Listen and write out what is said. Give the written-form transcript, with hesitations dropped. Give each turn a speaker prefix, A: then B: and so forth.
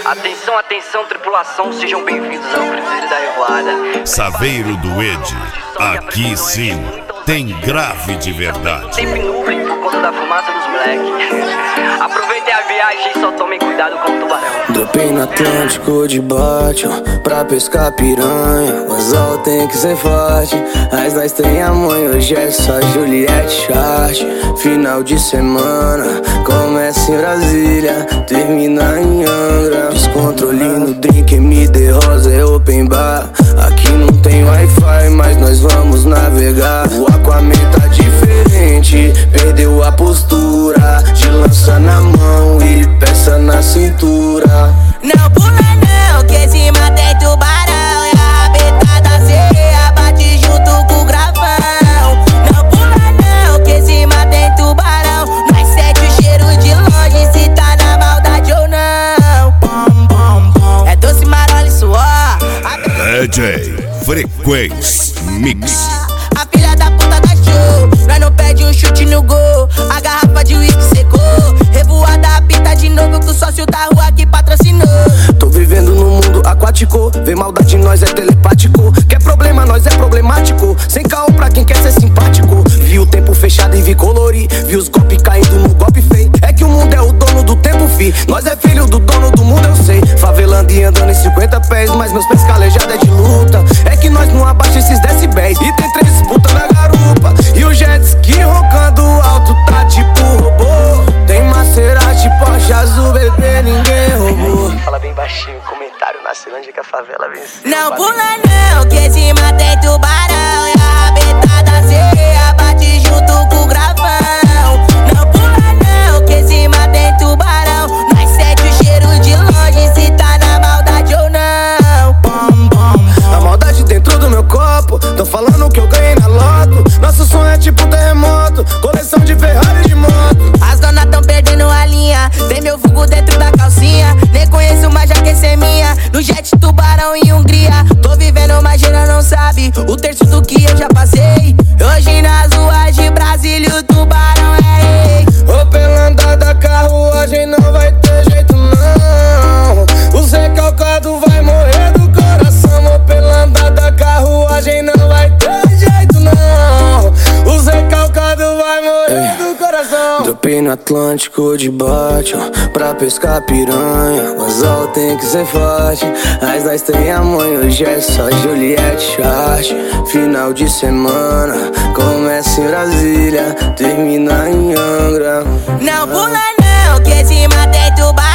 A: Atenção, atenção, tripulação, sejam bem-vindos ao Cruzeiro da Revoada.
B: Saveiro do Ed, aqui sim, tem grave de verdade.
A: Sempre nuvem por conta da fumaça dos moleque. Aproveitem a viagem e só tomem cuidado com o tubarão.
C: Dropei no Atlântico de Bátio pra pescar piranha. O anzol tem que ser forte, mas nós tem a mãe. Hoje é só Juliette Chart. Final de semana, começa em Brasília, termina em Angra. Descontrole no drink, MD Rosa é open bar. Aqui não tem Wi-Fi, mas nós vamos navegar. O Aquaman tá diferente, perdeu a postura de lança na mão e peça na cintura.
D: Não pula não, que esse mar tem tubarão. E a rabetada sereia bate junto com o gravão. Não pula não, que esse mar tem tubarão. Nós sente o cheiro de longe, se tá na maldade ou não. Bom, bom, bom. É doce, marola e suor.
B: DJ Frequência Mix.
D: A filha da puta da show, nós não pede um chute no gol. A garrafa de uísque secou. Revoada apita de novo com o sócio da rua que patrocinou.
C: Tô vivendo num mundo aquático, vê maldade em nós é telepático. Quer problema, nós é problemático. Sem caô pra quem quer ser simpático. Vi o tempo fechado e vi colorir, vi os golpes caindo no golpe feio. É que o mundo é o dono do tempo, fi. Nós é filho do dono do mundo, eu sei. Favelando e andando em 50 pés, mas meus pés calejados é de luta. É que nós não abaixa esses decibéis. E tem 3 disputas na garupa, e o jet ski roncando alto tá tipo robô. Tem Maserati, Porsche azul, bebê, ninguém roubou.
A: Fala bem baixinho, comentário na Ceilândia que a favela venceu.
D: Não pula não, que esse mar tem tubarão. E a rabetada sereia bate junto com o gravão. Não pula não, que esse mar tem tubarão. Nós sente o cheiro de longe, se tá na maldade ou não. Bom, bom,
C: A maldade dentro do meu copo, tão falando que eu ganhei na loto. Nosso sonho é tipo terremoto, coleção de Ferrari de moto.
D: as donas tão perdendo a linha. Tem meu vulgo dentro da calcinha. Nem conheço, mas já quer ser minha. No jet tubarão em Hungria. Tô vivendo, mas geral não sabe o terço do que eu já passei. Hoje nas ruas de Brasília o tubarão é rei.
C: Ô, pela andada, carruagem não vai ter jeito não. Os recalcados vai morrer do coração. Ô, pela andada, carruagem não vai ter jeito não. Os recalcados vai morrer do coração. Dropei no Atlântico de Bátio pra pescar piranha. O anzol tem que ser forte, mas nós tem a mãe. Hoje é só Juliette Chart. Final de semana, começa em Brasília, termina em Angra.
D: Não pula não, que esse mar tem tubarão.